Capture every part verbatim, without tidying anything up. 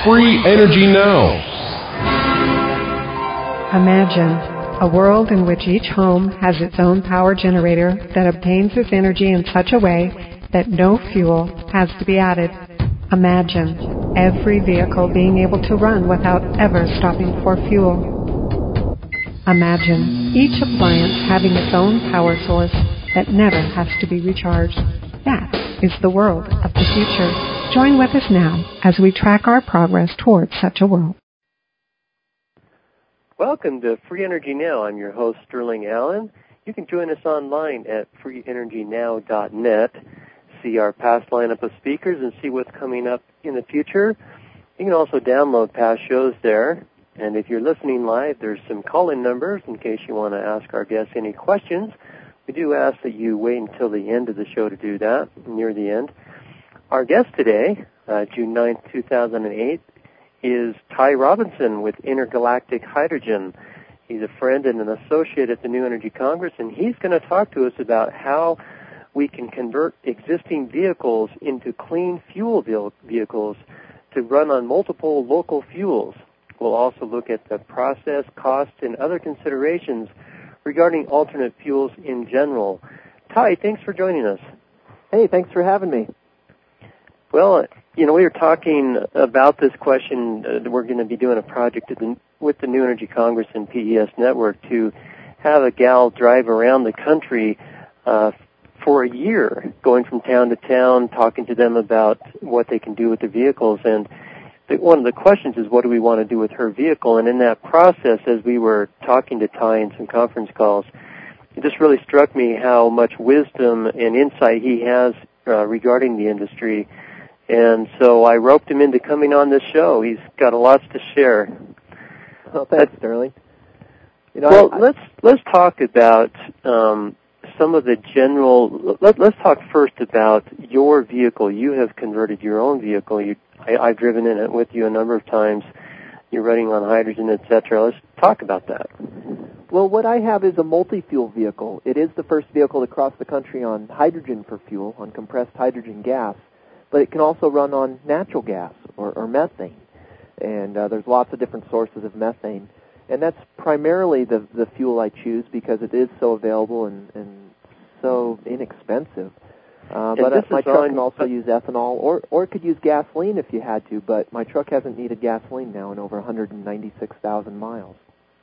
Free Energy Now. Imagine a world in which each home has its own power generator that obtains its energy in such a way that no fuel has to be added. Imagine every vehicle being able to run without ever stopping for fuel. Imagine each appliance having its own power source that never has to be recharged. That is the world of the future. Join with us now as we track our progress towards such a world. Welcome to Free Energy Now. I'm your host, Sterling Allen. You can join us online at free energy now dot net, see our past lineup of speakers, and see what's coming up in the future. You can also download past shows there. And if you're listening live, there's some call-in numbers in case you want to ask our guests any questions. We do ask that you wait until the end of the show to do that, near the end. Our guest today, uh, June ninth, two thousand eight, is Ty Robinson with Intergalactic Hydrogen. He's a friend and an associate at the New Energy Congress, and he's going to talk to us about how we can convert existing vehicles into clean fuel vehicles to run on multiple local fuels. We'll also look at the process, cost, and other considerations regarding alternate fuels in general. Ty, thanks for joining us. Hey, thanks for having me. Well, you know, we were talking about this question. Uh, we're going to be doing a project the, with the New Energy Congress and P E S Network to have a gal drive around the country uh, for a year, going from town to town, talking to them about what they can do with the vehicles. And the, one of the questions is, what do we want to do with her vehicle? And in that process, as we were talking to Ty in some conference calls, it just really struck me how much wisdom and insight he has uh, regarding the industry. And so I roped him into coming on this show. He's got a lot to share. Well, thanks, Sterling. You know, well, I, I, let's let's talk about um, some of the general. Let, let's talk first about your vehicle. You have converted your own vehicle. You, I, I've driven in it with you a number of times. You're running on hydrogen, et cetera. Let's talk about that. Well, what I have is a multi-fuel vehicle. It is the first vehicle to cross the country on hydrogen for fuel, on compressed hydrogen gas. But it can also run on natural gas or, or methane. And uh, there's lots of different sources of methane. And that's primarily the, the fuel I choose because it is so available and, and so inexpensive. Uh, but uh, my truck can also use ethanol, or, or it could use gasoline if you had to, but my truck hasn't needed gasoline now in over one hundred ninety-six thousand miles.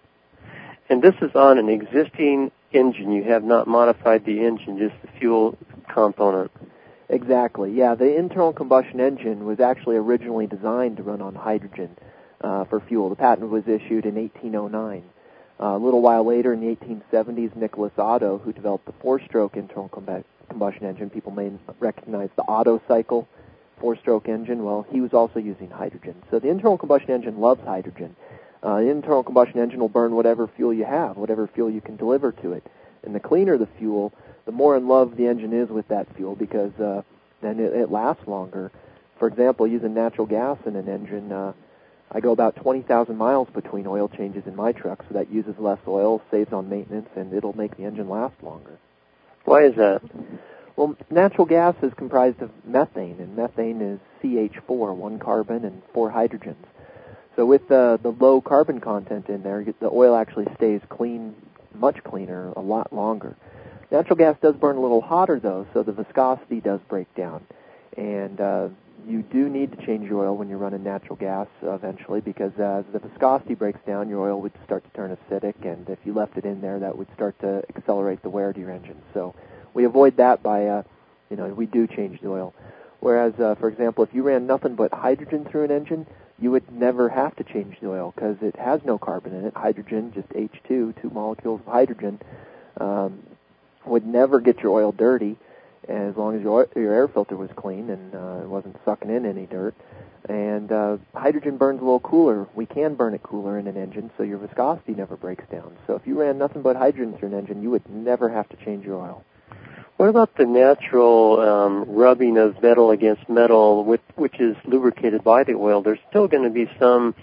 And this is on an existing engine. You have not modified the engine, just the fuel component. Exactly, yeah. The internal combustion engine was actually originally designed to run on hydrogen uh, for fuel. The patent was issued in eighteen oh nine. Uh, a little while later, in the eighteen seventies, Nicholas Otto, who developed the four-stroke internal com- combustion engine, people may recognize the Otto cycle four-stroke engine, well, he was also using hydrogen. So the internal combustion engine loves hydrogen. Uh, the internal combustion engine will burn whatever fuel you have, whatever fuel you can deliver to it. And the cleaner the fuel, the more in love the engine is with that fuel because uh, then it, it lasts longer. For example, using natural gas in an engine, uh, I go about twenty thousand miles between oil changes in my truck, so that uses less oil, saves on maintenance, and it'll make the engine last longer. Why is that? Well, natural gas is comprised of methane, and methane is C H four, one carbon and four hydrogens. So with uh, the low carbon content in there, the oil actually stays clean, much cleaner, a lot longer. Natural gas does burn a little hotter, though, so the viscosity does break down. And uh, you do need to change your oil when you're running natural gas uh, eventually because uh, as the viscosity breaks down, your oil would start to turn acidic, and if you left it in there, that would start to accelerate the wear to your engine. So we avoid that by, uh, you know, we do change the oil. Whereas, uh, for example, if you ran nothing but hydrogen through an engine, you would never have to change the oil because it has no carbon in it. Hydrogen, just H two, two molecules of hydrogen, um, would never get your oil dirty as long as your, your air filter was clean and uh, it wasn't sucking in any dirt. And uh, hydrogen burns a little cooler. We can burn it cooler in an engine, so your viscosity never breaks down. So if you ran nothing but hydrogen through an engine, you would never have to change your oil. What about the natural um, rubbing of metal against metal, which, which is lubricated by the oil? There's still going to be some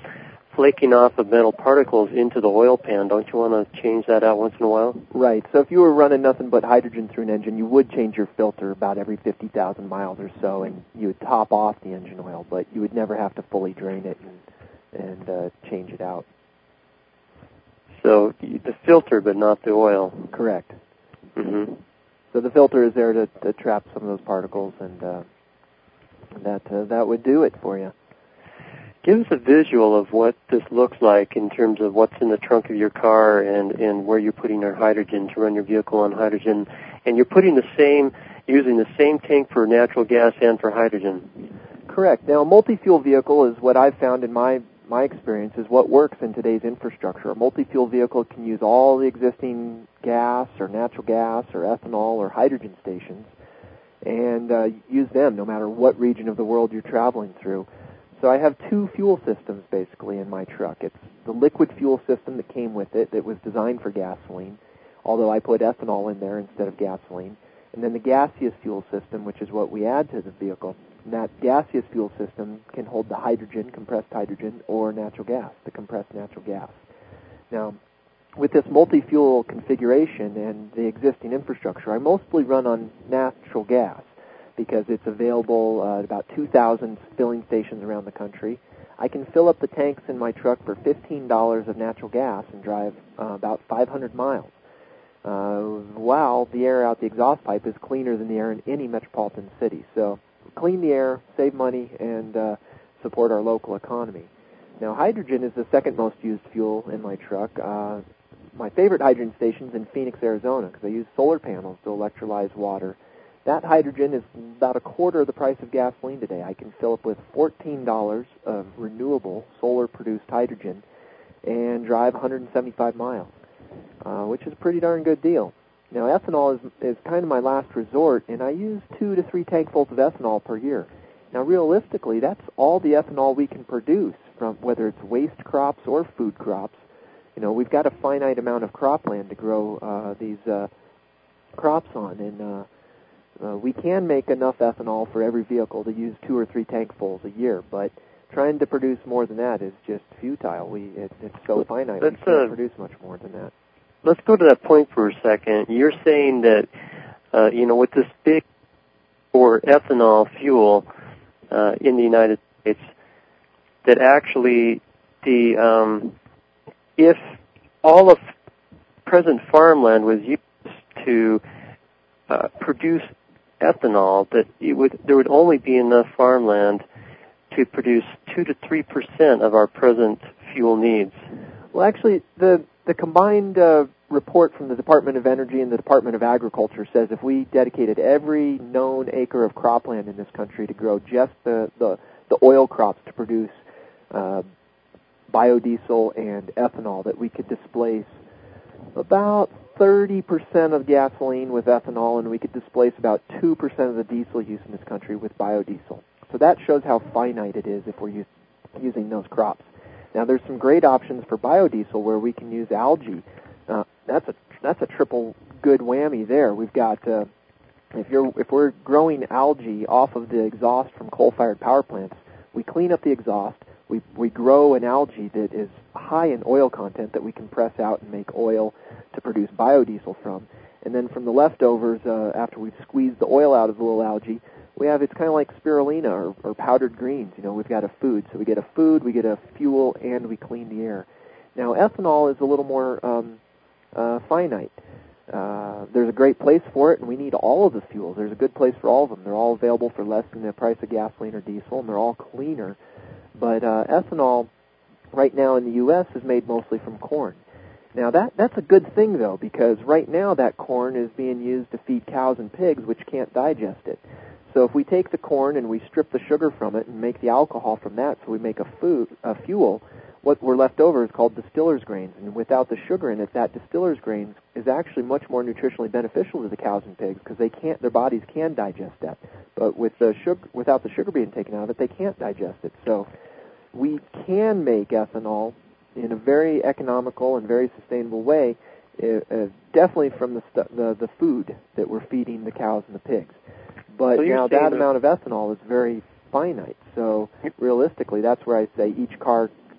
flaking off of metal particles into the oil pan. Don't you want to change that out once in a while? Right. So if you were running nothing but hydrogen through an engine, you would change your filter about every fifty thousand miles or so, and you would top off the engine oil, but you would never have to fully drain it and, and uh, change it out. So the filter, but not the oil. Correct. Mm-hmm. So the filter is there to, to trap some of those particles, and uh, that uh, that would do it for you. Give us a visual of what this looks like in terms of what's in the trunk of your car and, and where you're putting your hydrogen to run your vehicle on hydrogen. And you're putting the same, using the same tank for natural gas and for hydrogen. Correct. Now, a multi-fuel vehicle is what I've found in my, my experience is what works in today's infrastructure. A multi-fuel vehicle can use all the existing gas or natural gas or ethanol or hydrogen stations and uh, use them no matter what region of the world you're traveling through. So I have two fuel systems, basically, in my truck. It's the liquid fuel system that came with it that was designed for gasoline, although I put ethanol in there instead of gasoline. And then the gaseous fuel system, which is what we add to the vehicle. And that gaseous fuel system can hold the hydrogen, compressed hydrogen, or natural gas, the compressed natural gas. Now, with this multi-fuel configuration and the existing infrastructure, I mostly run on natural gas, because it's available uh, at about two thousand filling stations around the country. I can fill up the tanks in my truck for fifteen dollars of natural gas and drive uh, about five hundred miles, uh, while the air out the exhaust pipe is cleaner than the air in any metropolitan city. So clean the air, save money, and uh, support our local economy. Now, hydrogen is the second most used fuel in my truck. Uh, my favorite hydrogen station is in Phoenix, Arizona, because I use solar panels to electrolyze water. That hydrogen is about a quarter of the price of gasoline today. I can fill up with fourteen dollars of renewable solar-produced hydrogen and drive one hundred seventy-five miles, uh, which is a pretty darn good deal. Now, ethanol is, is kind of my last resort, and I use two to three tankfuls of ethanol per year. Now, realistically, that's all the ethanol we can produce, from whether it's waste crops or food crops. You know, we've got a finite amount of cropland to grow uh, these uh, crops on, and uh, Uh, we can make enough ethanol for every vehicle to use two or three tankfuls a year, but trying to produce more than that is just futile. We it, it's so finite. Let's, we can't uh, produce much more than that. Let's go to that point for a second. You're saying that, uh, you know, with this big for ethanol fuel uh, in the United States, that actually the um, if all of present farmland was used to uh, produce ethanol, that it would there would only be enough farmland to produce two to three percent of our present fuel needs. Well, actually, the the combined uh, report from the Department of Energy and the Department of Agriculture says if we dedicated every known acre of cropland in this country to grow just the the, the oil crops to produce uh, biodiesel and ethanol, that we could displace about thirty percent of gasoline with ethanol, and we could displace about two percent of the diesel use in this country with biodiesel. So that shows how finite it is if we're use, using those crops. Now, there's some great options for biodiesel where we can use algae. Uh, that's a that's a triple good whammy there. We've got uh, if you're if we're growing algae off of the exhaust from coal-fired power plants, we clean up the exhaust. We we grow an algae that is high in oil content that we can press out and make oil to produce biodiesel from. And then from the leftovers, uh, after we've squeezed the oil out of the little algae, we have, it's kind of like spirulina or, or powdered greens. You know, we've got a food. So we get a food, we get a fuel, and we clean the air. Now, ethanol is a little more um, uh, finite. Uh, there's a great place for it, and we need all of the fuels. There's a good place for all of them. They're all available for less than the price of gasoline or diesel, and they're all cleaner. But uh, ethanol right now in the U S is made mostly from corn. Now, that that's a good thing, though, because right now that corn is being used to feed cows and pigs, which can't digest it. So if we take the corn and we strip the sugar from it and make the alcohol from that, so we make a food, a fuel, what we're left over is called distiller's grains. And without the sugar in it, that distiller's grains is actually much more nutritionally beneficial to the cows and pigs because they can't, their bodies can digest that. But with the sugar, without the sugar being taken out of it, they can't digest it. So we can make ethanol in a very economical and very sustainable way, uh, uh, definitely from the, stu- the the food that we're feeding the cows and the pigs. But so now that amount of ethanol is very finite. So realistically, that's where I say each car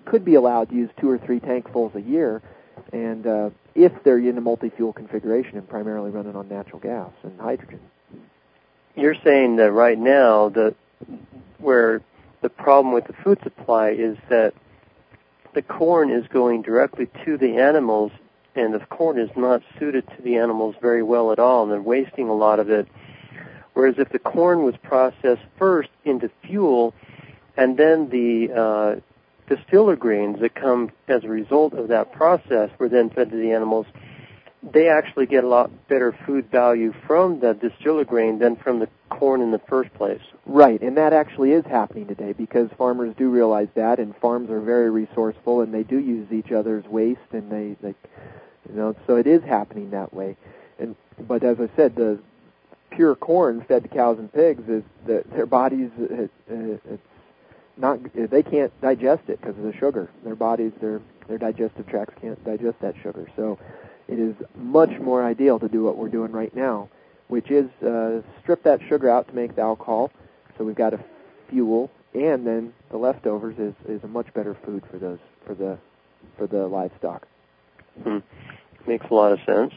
could be allowed to use two or three tankfuls a year, and uh, if they're in a multi-fuel configuration and primarily running on natural gas and hydrogen. You're saying that right now, the where the problem with the food supply is that the corn is going directly to the animals, and the corn is not suited to the animals very well at all, and they're wasting a lot of it. Whereas if the corn was processed first into fuel, and then the uh, distiller grains that come as a result of that process were then fed to the animals, they actually get a lot better food value from the distiller grain than from the corn in the first place. Right, and that actually is happening today because farmers do realize that, and farms are very resourceful, and they do use each other's waste, and they, they you know, so it is happening that way. And but as I said, the pure corn fed to cows and pigs is the, their bodies. It, it's not they can't digest it because of the sugar. Their bodies, their their digestive tracts can't digest that sugar. So it is much more ideal to do what we're doing right now, which is uh, strip that sugar out to make the alcohol. So we've got a fuel, and then the leftovers is, is a much better food for those for the for the livestock. Hmm. Makes a lot of sense.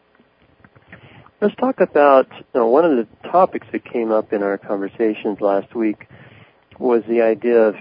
Let's talk about you know, one of the topics that came up in our conversations last week was the idea of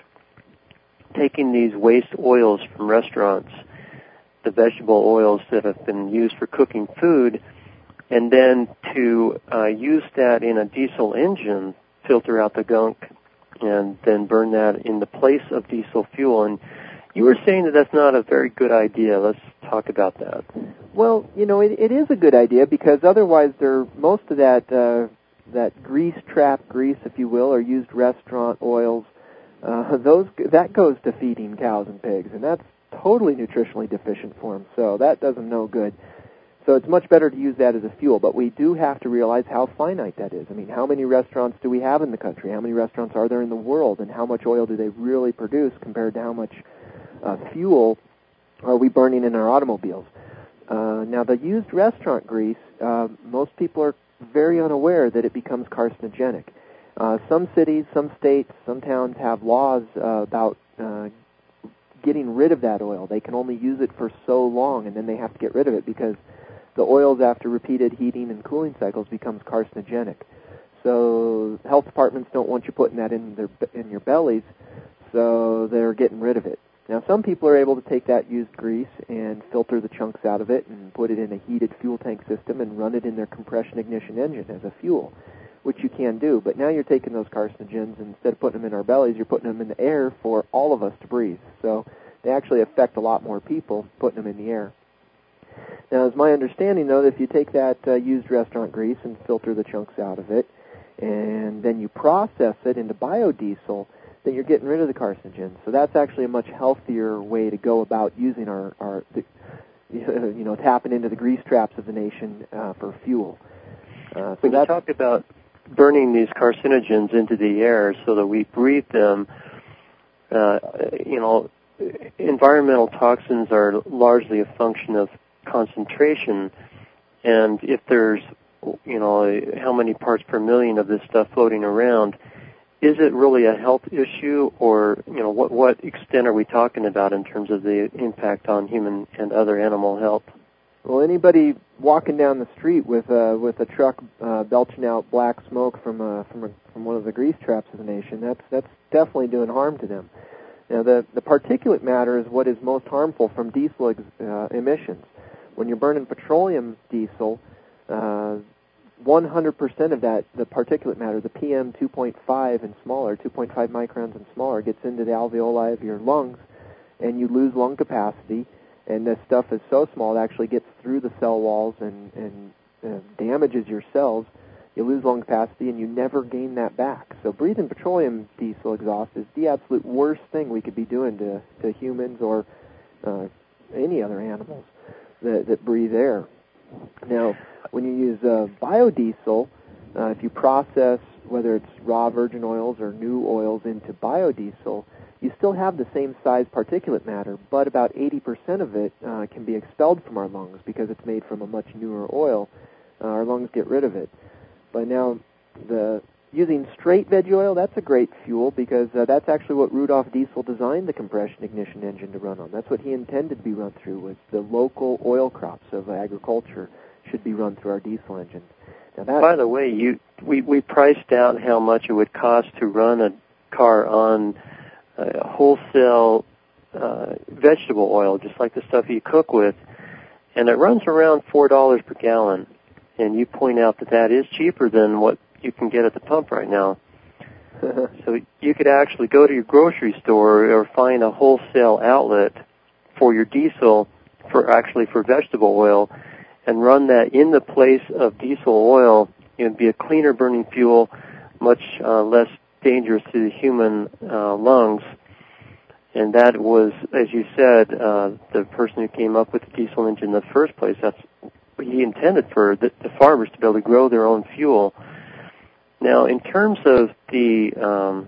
taking these waste oils from restaurants, the vegetable oils that have been used for cooking food, and then to uh, use that in a diesel engine, filter out the gunk, and then burn that in the place of diesel fuel. And you were saying that that's not a very good idea. Let's talk about that. Well, you know, it, it is a good idea because otherwise, there most of that uh, that grease trap grease, if you will, or used restaurant oils, uh, those that goes to feeding cows and pigs, and that's totally nutritionally deficient for them. So that does them no good. So it's much better to use that as a fuel. But we do have to realize how finite that is. I mean, how many restaurants do we have in the country? How many restaurants are there in the world? And how much oil do they really produce compared to how much uh, fuel are we burning in our automobiles? Uh, now, the used restaurant grease, uh, most people are very unaware that it becomes carcinogenic. Uh, some cities, some states, some towns have laws uh, about uh, getting rid of that oil. They can only use it for so long, and then they have to get rid of it because the oils, after repeated heating and cooling cycles, becomes carcinogenic. So health departments don't want you putting that in their in your bellies, so they're getting rid of it. Now, some people are able to take that used grease and filter the chunks out of it and put it in a heated fuel tank system and run it in their compression ignition engine as a fuel, which you can do. But now you're taking those carcinogens, and instead of putting them in our bellies, you're putting them in the air for all of us to breathe. So they actually affect a lot more people putting them in the air. Now, it's my understanding, though, that if you take that uh, used restaurant grease and filter the chunks out of it, and then you process it into biodiesel, then you're getting rid of the carcinogens. So that's actually a much healthier way to go about using our, our the, you know, tapping into the grease traps of the nation uh, for fuel. Uh, so when you talk about burning these carcinogens into the air so that we breathe them, uh, you know, environmental toxins are largely a function of concentration, and if there's, you know, how many parts per million of this stuff floating around, is it really a health issue, or, you know, what what extent are we talking about in terms of the impact on human and other animal health? Well, anybody walking down the street with a with a truck uh, belching out black smoke from a, from a, from one of the grease traps of the nation, that's that's definitely doing harm to them. Now, the the particulate matter is what is most harmful from diesel ex, uh, emissions. When you're burning petroleum diesel, uh, one hundred percent of that, the particulate matter, the P M two point five and smaller, two point five microns and smaller, gets into the alveoli of your lungs, and you lose lung capacity. And this stuff is so small, it actually gets through the cell walls and, and uh, damages your cells. You lose lung capacity, and you never gain that back. So breathing petroleum diesel exhaust is the absolute worst thing we could be doing to, to humans or uh, any other animals that, that breathe air. Now, when you use uh, biodiesel, uh, if you process, whether it's raw virgin oils or new oils into biodiesel, you still have the same size particulate matter, but about eighty percent of it uh, can be expelled from our lungs because it's made from a much newer oil. Uh, our lungs get rid of it. But now, the using straight veg oil, that's a great fuel because uh, that's actually what Rudolf Diesel designed the compression ignition engine to run on. That's what he intended to be run through, was the local oil crops of agriculture should be run through our diesel engines. Now that, by the way, you we, we priced out how much it would cost to run a car on uh, wholesale uh, vegetable oil, just like the stuff you cook with, and it runs around four dollars per gallon. And you point out that that is cheaper than what you can get at the pump right now. So you could actually go to your grocery store or find a wholesale outlet for your diesel, for actually for vegetable oil, and run that in the place of diesel oil. It would be a cleaner burning fuel, much uh, less dangerous to the human uh, lungs. And that was, as you said, uh, the person who came up with the diesel engine in the first place. That's what he intended for the, the farmers to be able to grow their own fuel. Now, in terms of the, um,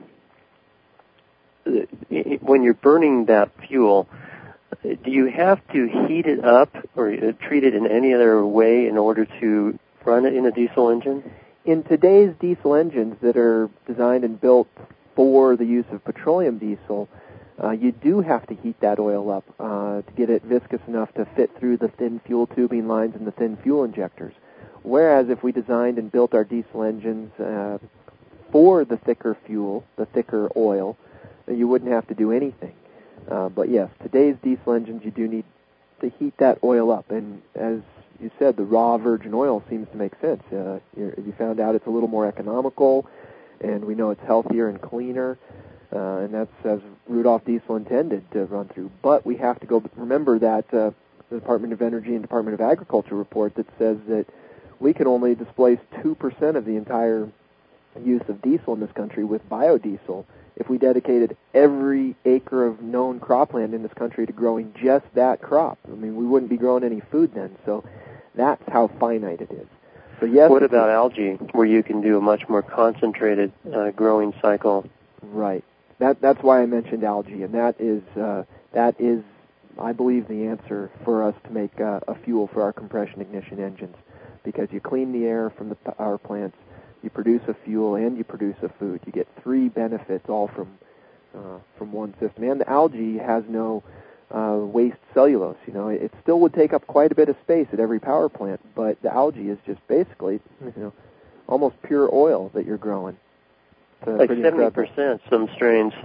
the when you're burning that fuel, do you have to heat it up or treat it in any other way in order to run it in a diesel engine? In today's diesel engines that are designed and built for the use of petroleum diesel, uh, you do have to heat that oil up uh, to get it viscous enough to fit through the thin fuel tubing lines and the thin fuel injectors. Whereas if we designed and built our diesel engines uh, for the thicker fuel, the thicker oil, you wouldn't have to do anything. Uh, but yes, today's diesel engines, you do need to heat that oil up. And as you said, the raw virgin oil seems to make sense. Uh, you found out it's a little more economical, and we know it's healthier and cleaner. Uh, and that's as Rudolf Diesel intended to run through. But we have to go remember that uh, the Department of Energy and Department of Agriculture report that says that we can only displace two percent of the entire use of diesel in this country with biodiesel if we dedicated every acre of known cropland in this country to growing just that crop. I mean, we wouldn't be growing any food then. So that's how finite it is. So yes. What about algae, where you can do a much more concentrated uh, growing cycle? Right. That that's why I mentioned algae, and that is uh, that is, I believe, the answer for us to make uh, a fuel for our compression ignition engines. Because you clean the air from the power plants, you produce a fuel, and you produce a food. You get three benefits all from uh, from one system. And the algae has no uh, waste cellulose. You know, it still would take up quite a bit of space at every power plant, but the algae is just basically, you know, almost pure oil that you're growing. Uh, like seventy percent, some strains.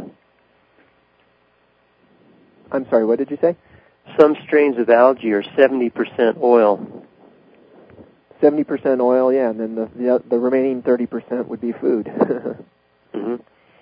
I'm sorry, what did you say? Some strains of algae are seventy percent oil. seventy percent oil, yeah, and then the the, the remaining thirty percent would be food. Mm-hmm.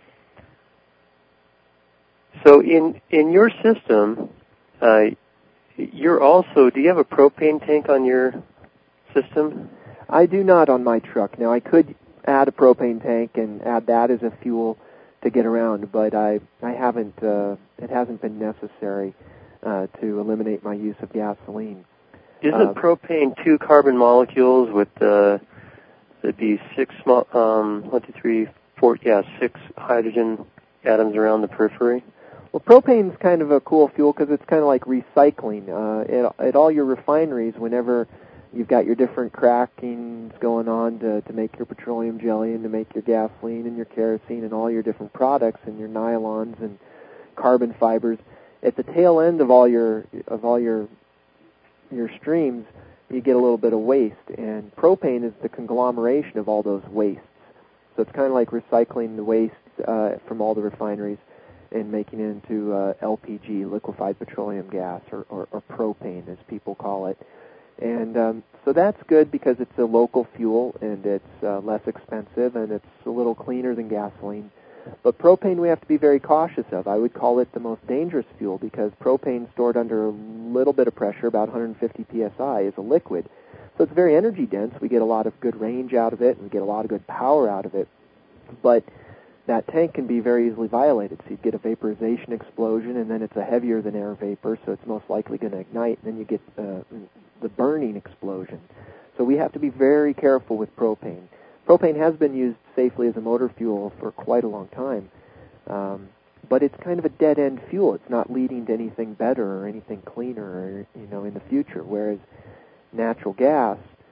So in in your system, uh, you're also, do you have a propane tank on your system? I do not on my truck. Now, I could add a propane tank and add that as a fuel to get around, but I I haven't. Uh, it hasn't been necessary uh, to eliminate my use of gasoline. Isn't uh, propane two carbon molecules with uh, there'd be six small, um, one, two, three, four, yeah, six hydrogen atoms around the periphery? Well, propane's kind of a cool fuel because it's kind of like recycling. Uh, at, at all your refineries, whenever you've got your different crackings going on to, to make your petroleum jelly and to make your gasoline and your kerosene and all your different products and your nylons and carbon fibers, at the tail end of all your of all your your streams, you get a little bit of waste, and propane is the conglomeration of all those wastes. So it's kind of like recycling the waste uh, from all the refineries and making it into uh, L P G, liquefied petroleum gas, or, or, or propane, as people call it. And um, so that's good because it's a local fuel, and it's uh, less expensive, and it's a little cleaner than gasoline. But propane we have to be very cautious of. I would call it the most dangerous fuel because propane stored under a little bit of pressure, about one hundred fifty P S I, is a liquid. So it's very energy dense. We get a lot of good range out of it, and we get a lot of good power out of it. But that tank can be very easily violated. So you get a vaporization explosion, and then it's a heavier than air vapor, so it's most likely going to ignite, and then you get uh, the burning explosion. So we have to be very careful with propane. Propane has been used safely as a motor fuel for quite a long time, um, but it's kind of a dead-end fuel. It's not leading to anything better or anything cleaner, or, you know, in the future. Whereas natural gas,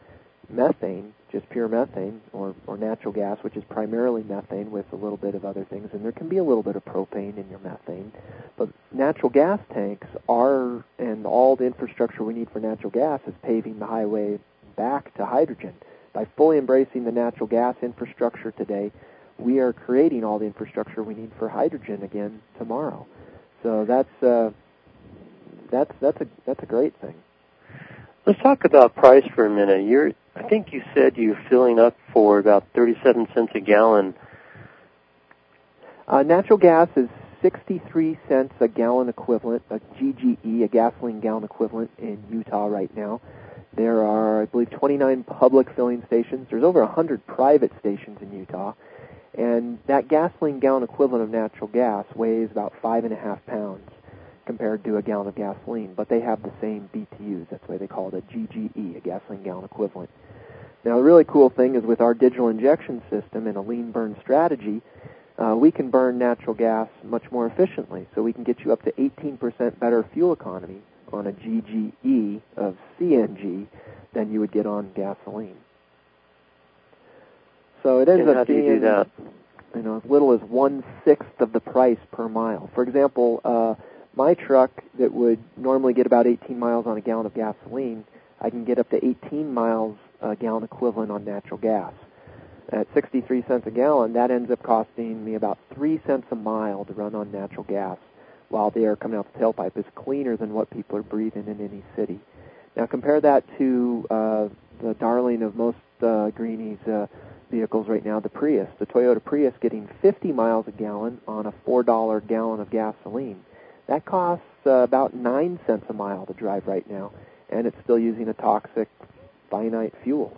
methane, just pure methane, or, or natural gas, which is primarily methane with a little bit of other things, and there can be a little bit of propane in your methane. But natural gas tanks are, and all the infrastructure we need for natural gas is paving the highway back to hydrogen. By fully embracing the natural gas infrastructure today, we are creating all the infrastructure we need for hydrogen again tomorrow. So that's uh, that's that's a that's a great thing. Let's talk about price for a minute. You're, I think you said you're filling up for about thirty-seven cents a gallon. Uh, natural gas is sixty-three cents a gallon equivalent, a G G E, a gasoline gallon equivalent in Utah right now. There are, I believe, twenty-nine public filling stations. There's over one hundred private stations in Utah. And that gasoline gallon equivalent of natural gas weighs about five and a half pounds compared to a gallon of gasoline. But they have the same B T Us. That's why they call it a G G E, a gasoline gallon equivalent. Now, the really cool thing is with our digital injection system and a lean burn strategy, uh, we can burn natural gas much more efficiently. So we can get you up to eighteen percent better fuel economy on a G G E of C N G than you would get on gasoline. So it ends and up how do being, you do that? you know, as little as one-sixth of the price per mile. For example, uh, my truck that would normally get about eighteen miles on a gallon of gasoline, I can get up to eighteen miles a gallon equivalent on natural gas. At sixty-three cents a gallon, that ends up costing me about three cents a mile to run on natural gas, while the air coming out the tailpipe is cleaner than what people are breathing in any city. Now compare that to uh, the darling of most uh, greenies uh, vehicles right now, the Prius. The Toyota Prius getting fifty miles a gallon on a four dollar gallon of gasoline. That costs uh, about nine cents a mile to drive right now, and it's still using a toxic finite fuel.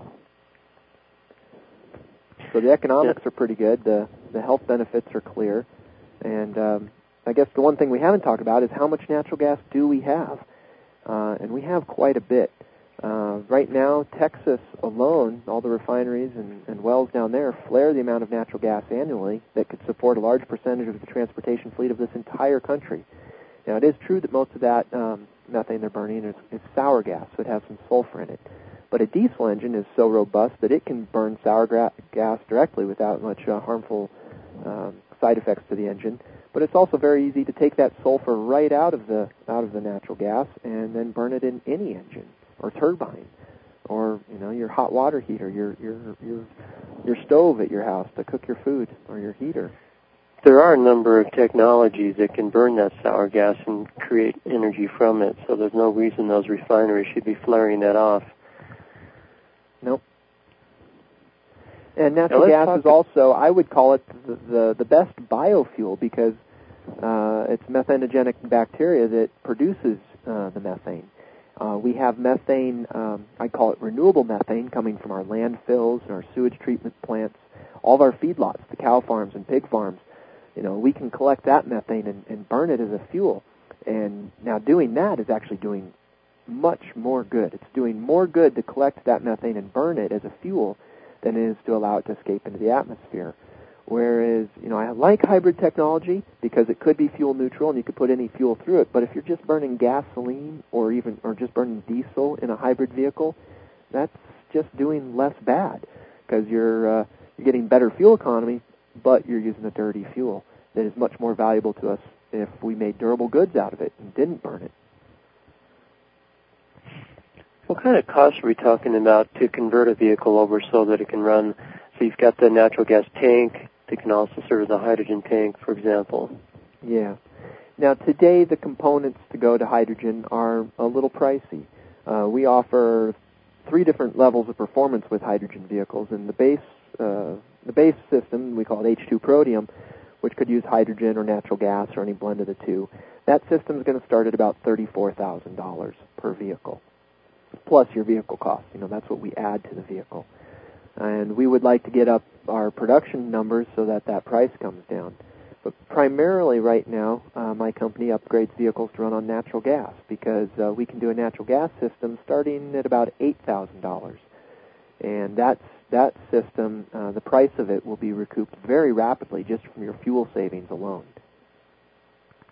So the economics yeah. are pretty good. The the health benefits are clear. And um, I guess the one thing we haven't talked about is how much natural gas do we have? Uh, and we have quite a bit. Uh, right now, Texas alone, all the refineries and, and wells down there flare the amount of natural gas annually that could support a large percentage of the transportation fleet of this entire country. Now, it is true that most of that um, methane they're burning is, is sour gas, so it has some sulfur in it. But a diesel engine is so robust that it can burn sour gra- gas directly without much uh, harmful um, side effects to the engine. But it's also very easy to take that sulfur right out of the out of the natural gas and then burn it in any engine or turbine, or you know your hot water heater, your your your your stove at your house to cook your food, or your heater. There are a number of technologies that can burn that sour gas and create energy from it, so there's no reason those refineries should be flaring that off. Nope. And natural gas is also, I would call it the, the, the best biofuel because uh, it's methanogenic bacteria that produces uh, the methane. Uh, we have methane, um, I call it renewable methane, coming from our landfills and our sewage treatment plants, all of our feedlots, the cow farms and pig farms. You know, we can collect that methane and, and burn it as a fuel. And now doing that is actually doing much more good. It's doing more good to collect that methane and burn it as a fuel than it is to allow it to escape into the atmosphere. Whereas, you know, I like hybrid technology because it could be fuel neutral and you could put any fuel through it. But if you're just burning gasoline or even or just burning diesel in a hybrid vehicle, that's just doing less bad because you're uh, you're getting better fuel economy, but you're using a dirty fuel that is much more valuable to us if we made durable goods out of it and didn't burn it. What kind of costs are we talking about to convert a vehicle over so that it can run? So you've got the natural gas tank that can also serve as a hydrogen tank, for example. Yeah. Now, today the components to go to hydrogen are a little pricey. Uh, we offer three different levels of performance with hydrogen vehicles, and the base uh, the base system, we call it H two Protium, which could use hydrogen or natural gas or any blend of the two. That system is going to start at about thirty-four thousand dollars per vehicle, plus your vehicle cost. You know, that's what we add to the vehicle. And we would like to get up our production numbers so that that price comes down. But primarily right now, uh, my company upgrades vehicles to run on natural gas because uh, we can do a natural gas system starting at about eight thousand dollars. And that's, that system, uh, the price of it will be recouped very rapidly just from your fuel savings alone.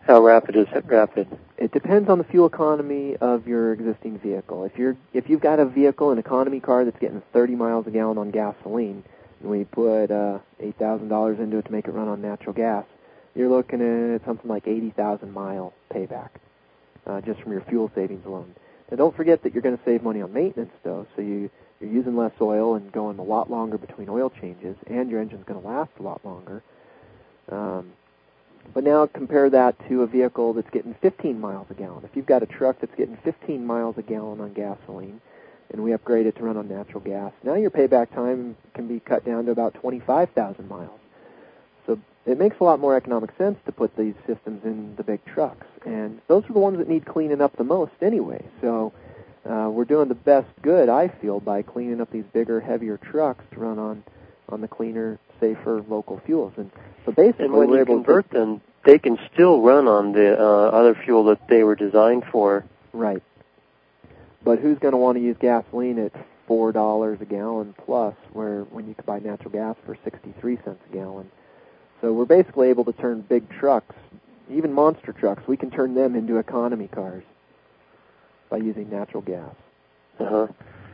How rapid is it rapid? It depends on the fuel economy of your existing vehicle. If you're if you've got a vehicle, an economy car that's getting thirty miles a gallon on gasoline, and we put uh, eight thousand dollars into it to make it run on natural gas, you're looking at something like eighty thousand mile payback uh, just from your fuel savings alone. Now, don't forget that you're going to save money on maintenance, though, so you, you're using less oil and going a lot longer between oil changes, and your engine's going to last a lot longer. Um, but now compare that to a vehicle that's getting fifteen miles a gallon. If you've got a truck that's getting fifteen miles a gallon on gasoline, and we upgrade it to run on natural gas, now your payback time can be cut down to about twenty-five thousand miles. So it makes a lot more economic sense to put these systems in the big trucks. And those are the ones that need cleaning up the most anyway. So uh, we're doing the best good, I feel, by cleaning up these bigger, heavier trucks to run on, on the cleaner, safer local fuels. And so basically, and when we're you able convert to, them, they can still run on the uh, other fuel that they were designed for. Right. But who's going to want to use gasoline at four dollars a gallon plus, where when you could buy natural gas for sixty-three cents a gallon? So we're basically able to turn big trucks, even monster trucks, we can turn them into economy cars by using natural gas. Uh-huh.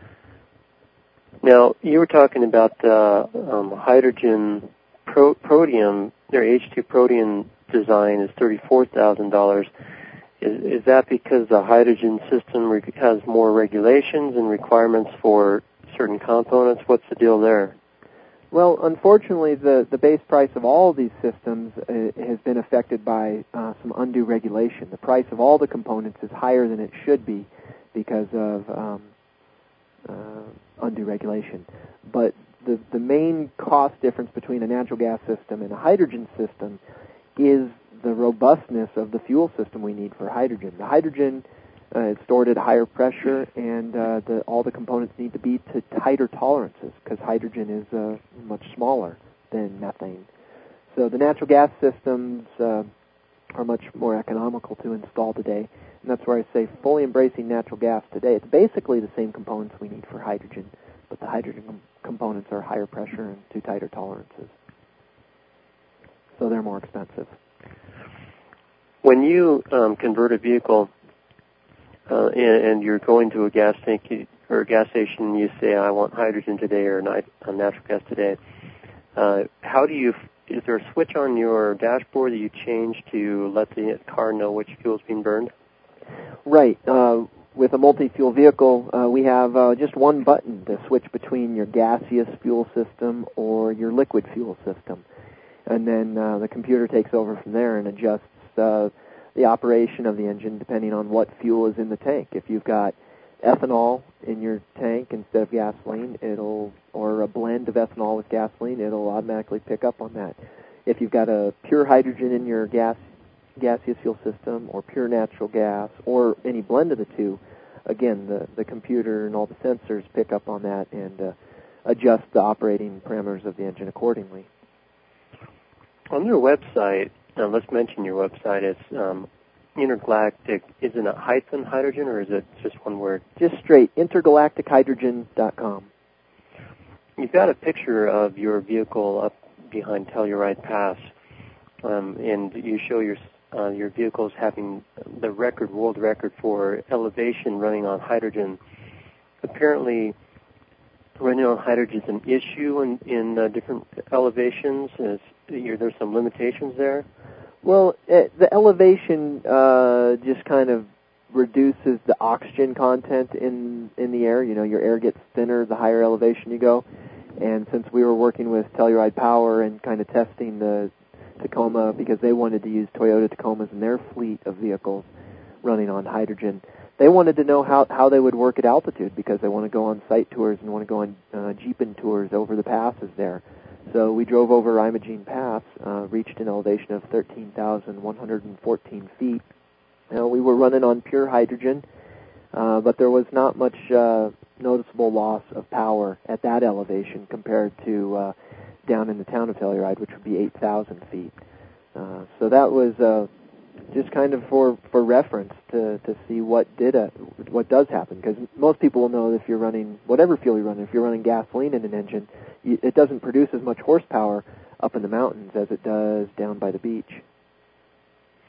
Now, you were talking about the um, hydrogen pro- protium, their H two protium design is thirty-four thousand dollars. Is, is that because the hydrogen system re- has more regulations and requirements for certain components? What's the deal there? Well, unfortunately, the, the base price of all of these systems uh, has been affected by uh, some undue regulation. The price of all the components is higher than it should be because of um, uh, undue regulation. But the, the main cost difference between a natural gas system and a hydrogen system is the robustness of the fuel system we need for hydrogen. The hydrogen Uh, it's stored at higher pressure, and uh, the, all the components need to be to tighter tolerances because hydrogen is uh, much smaller than methane. So the natural gas systems uh, are much more economical to install today, and that's where I say fully embracing natural gas today. It's basically the same components we need for hydrogen, but the hydrogen com- components are higher pressure and to tighter tolerances. So they're more expensive. When you um, convert a vehicle, Uh, and, and you're going to a gas tank or a gas station, and you say, "I want hydrogen today," or "I natural gas today." Uh, how do you? Is there a switch on your dashboard that you change to let the car know which fuel is being burned? Right. Uh, with a multi-fuel vehicle, uh, we have uh, just one button to switch between your gaseous fuel system or your liquid fuel system, and then uh, the computer takes over from there and adjusts Uh, the operation of the engine depending on what fuel is in the tank. If you've got ethanol in your tank instead of gasoline, it'll, or a blend of ethanol with gasoline, it'll automatically pick up on that. If you've got a pure hydrogen in your gas gaseous fuel system, or pure natural gas, or any blend of the two, again, the, the computer and all the sensors pick up on that and uh, adjust the operating parameters of the engine accordingly. On your website, now let's mention your website. It's um, intergalactic. Is it a hyphen hydrogen, or is it just one word? Just straight, intergalactic hydrogen dot com. You've got a picture of your vehicle up behind Telluride Pass, um, and you show your uh, your vehicles having the record, world record for elevation running on hydrogen. Apparently, running on hydrogen is an issue in, in uh, different elevations. Is, there's some limitations there? Well, it, the elevation uh, just kind of reduces the oxygen content in in the air. You know, your air gets thinner the higher elevation you go. And since we were working with Telluride Power and kind of testing the Tacoma because they wanted to use Toyota Tacomas in their fleet of vehicles running on hydrogen, they wanted to know how, how they would work at altitude because they want to go on site tours and want to go on uh, jeeping tours over the passes there. So we drove over Imogene Pass, uh, reached an elevation of thirteen thousand one hundred fourteen feet. Now, we were running on pure hydrogen, uh, but there was not much uh, noticeable loss of power at that elevation compared to uh, down in the town of Telluride, which would be eight thousand feet. Uh, so that was uh, just kind of for, for reference to, to see what did a, what does happen, because most people will know if you're running whatever fuel you're running, if you're running gasoline in an engine, it doesn't produce as much horsepower up in the mountains as it does down by the beach.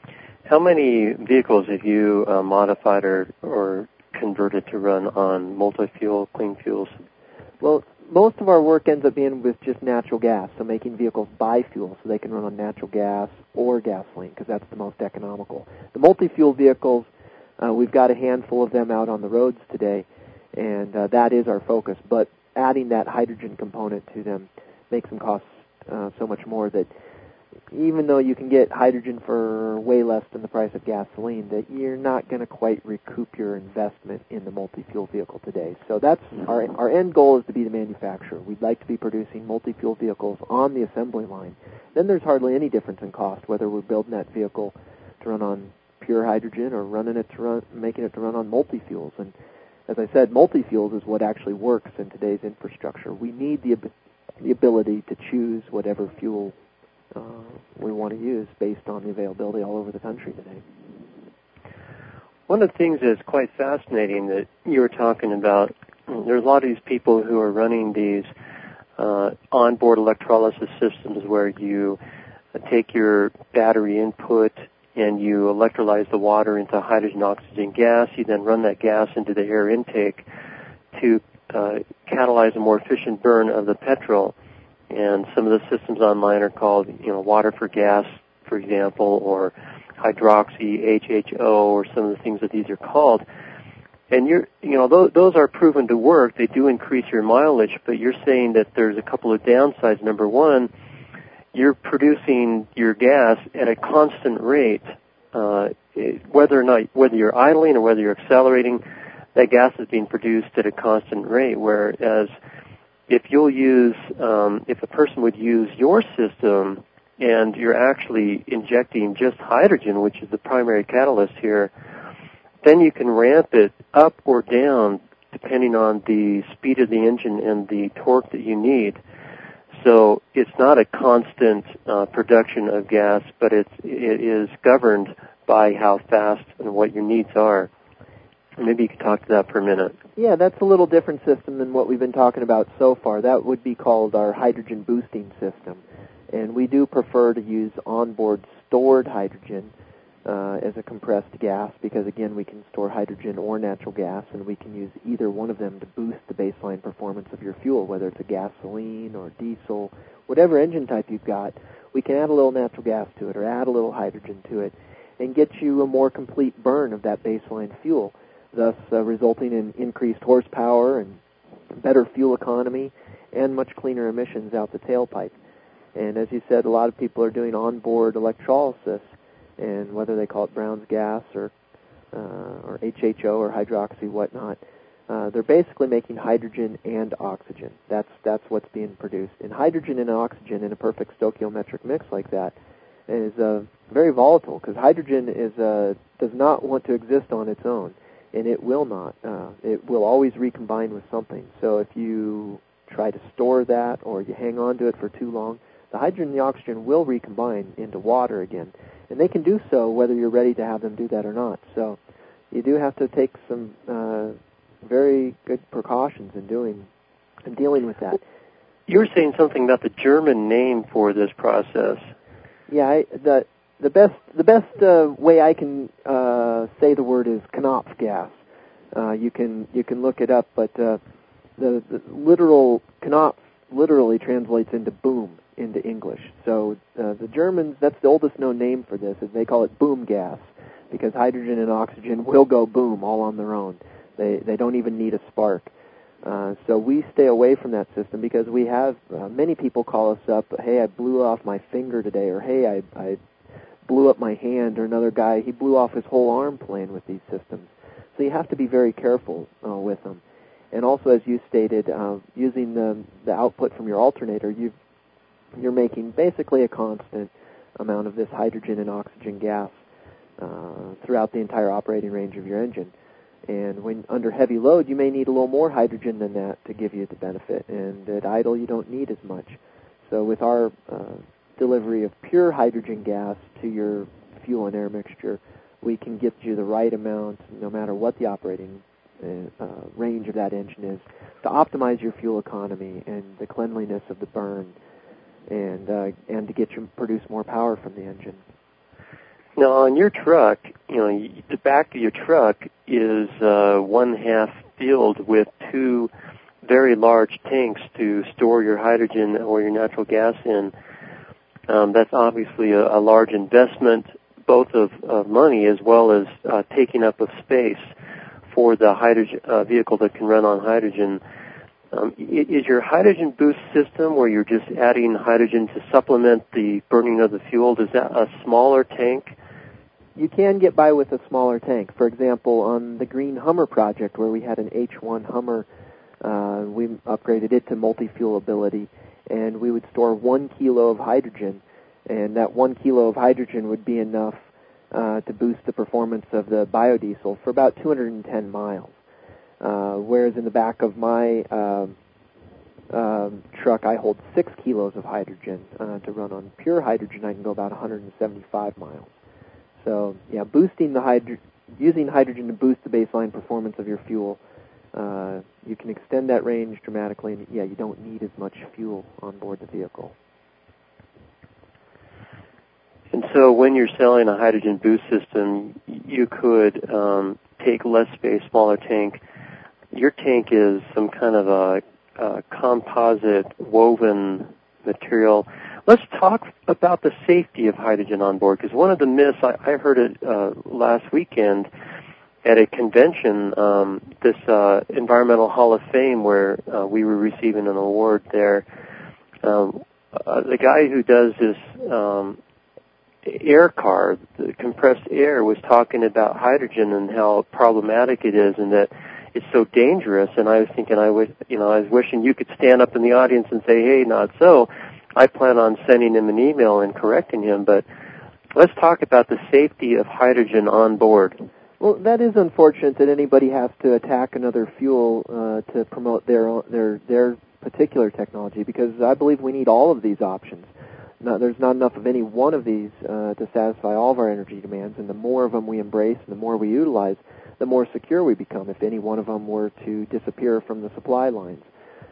How many vehicles have you uh, modified or, or converted to run on multi-fuel, clean fuels? Well, most of our work ends up being with just natural gas, so making vehicles biofuel so they can run on natural gas or gasoline, because that's the most economical. The multi-fuel vehicles, uh, we've got a handful of them out on the roads today, and uh, that is our focus. But adding that hydrogen component to them makes them cost uh, so much more that even though you can get hydrogen for way less than the price of gasoline, that you're not going to quite recoup your investment in the multi-fuel vehicle today. So that's our our end goal is to be the manufacturer. We'd like to be producing multi-fuel vehicles on the assembly line. Then there's hardly any difference in cost, whether we're building that vehicle to run on pure hydrogen or running it to run, making it to run on multi-fuels. And as I said, multi-fuels is what actually works in today's infrastructure. We need the the ability to choose whatever fuel Uh, we want to use based on the availability all over the country today. One of the things that's quite fascinating that you were talking about, there's a lot of these people who are running these uh, onboard electrolysis systems where you uh, take your battery input and you electrolyze the water into hydrogen oxygen gas. You then run that gas into the air intake to uh, catalyze a more efficient burn of the petrol. And some of the systems online are called, you know, water for gas, for example, or hydroxy, H H O, or some of the things that these are called. And you're, you know, those, those are proven to work. They do increase your mileage, but you're saying that there's a couple of downsides. Number one, you're producing your gas at a constant rate, uh, whether or not, whether you're idling or whether you're accelerating, that gas is being produced at a constant rate, whereas if you'll use, um, if a person would use your system and you're actually injecting just hydrogen, which is the primary catalyst here, then you can ramp it up or down depending on the speed of the engine and the torque that you need. So it's not a constant uh, production of gas, but it's, it is governed by how fast and what your needs are. Maybe you could talk to that for a minute. Yeah, that's a little different system than what we've been talking about so far. That would be called our hydrogen boosting system. And we do prefer to use onboard stored hydrogen uh, as a compressed gas because, again, we can store hydrogen or natural gas, and we can use either one of them to boost the baseline performance of your fuel, whether it's a gasoline or diesel, whatever engine type you've got. We can add a little natural gas to it or add a little hydrogen to it and get you a more complete burn of that baseline fuel, thus uh, resulting in increased horsepower and better fuel economy and much cleaner emissions out the tailpipe. And as you said, a lot of people are doing onboard electrolysis, and whether they call it Brown's gas or uh, or H H O or hydroxy, whatnot, uh, they're basically making hydrogen and oxygen. That's that's what's being produced. And hydrogen and oxygen in a perfect stoichiometric mix like that is uh, very volatile because hydrogen is uh, does not want to exist on its own. And it will not. Uh, it will always recombine with something. So if you try to store that or you hang on to it for too long, the hydrogen and the oxygen will recombine into water again. And they can do so whether you're ready to have them do that or not. So you do have to take some uh, very good precautions in doing in dealing with that. You were saying something about the German name for this process. Yeah, I, the The best the best uh, way I can uh, say the word is Knopf gas. Uh, you can you can look it up, but uh, the, the literal Knopf literally translates into boom into English. So uh, the Germans, that's the oldest known name for this, is they call it boom gas because hydrogen and oxygen will go boom all on their own. They they don't even need a spark. Uh, so we stay away from that system because we have uh, many people call us up. Hey, I blew off my finger today, or hey, I I blew up my hand, or another guy, he blew off his whole arm playing with these systems. So you have to be very careful uh, with them. And also, as you stated, uh, using the, the output from your alternator, you, you're making basically a constant amount of this hydrogen and oxygen gas uh, throughout the entire operating range of your engine. And when under heavy load, you may need a little more hydrogen than that to give you the benefit. And at idle, you don't need as much. So with our uh, delivery of pure hydrogen gas to your fuel and air mixture, we can get you the right amount no matter what the operating uh, range of that engine is to optimize your fuel economy and the cleanliness of the burn and uh, and to get you produce more power from the engine. Now, on your truck, you know, y- the back of your truck is uh, one half filled with two very large tanks to store your hydrogen or your natural gas in. Um, that's obviously a, a large investment, both of, of money as well as uh, taking up of space for the hydrogen uh, vehicle that can run on hydrogen. Um, is your hydrogen boost system, where you're just adding hydrogen to supplement the burning of the fuel, is that a smaller tank? You can get by with a smaller tank. For example, on the Green Hummer project, where we had an H one Hummer, uh, we upgraded it to multi-fuel ability, and we would store one kilo of hydrogen, and that one kilo of hydrogen would be enough uh, to boost the performance of the biodiesel for about two hundred ten miles. Uh, whereas in the back of my uh, uh, truck, I hold six kilos of hydrogen uh, to run on pure hydrogen. I can go about one hundred seventy-five miles. So, yeah, boosting the hydro- using hydrogen to boost the baseline performance of your fuel, uh, you can extend that range dramatically, and yeah, you don't need as much fuel on board the vehicle. And so when you're selling a hydrogen boost system, you could um, take less space, smaller tank. Your tank is some kind of a, a composite woven material. Let's talk about the safety of hydrogen on board, because one of the myths, I, I heard it uh, last weekend at a convention, um, this uh, Environmental Hall of Fame, where uh, we were receiving an award there. Um, uh, the guy who does this um, air car, the compressed air, was talking about hydrogen and how problematic it is, and that it's so dangerous. And I was thinking, I would, you know, I was wishing you could stand up in the audience and say, "Hey, not so." I plan on sending him an email and correcting him. But let's talk about the safety of hydrogen on board. Well, that is unfortunate that anybody has to attack another fuel uh, to promote their own, their their particular technology, because I believe we need all of these options. Now, there's not enough of any one of these uh, to satisfy all of our energy demands, and the more of them we embrace and the more we utilize, the more secure we become if any one of them were to disappear from the supply lines.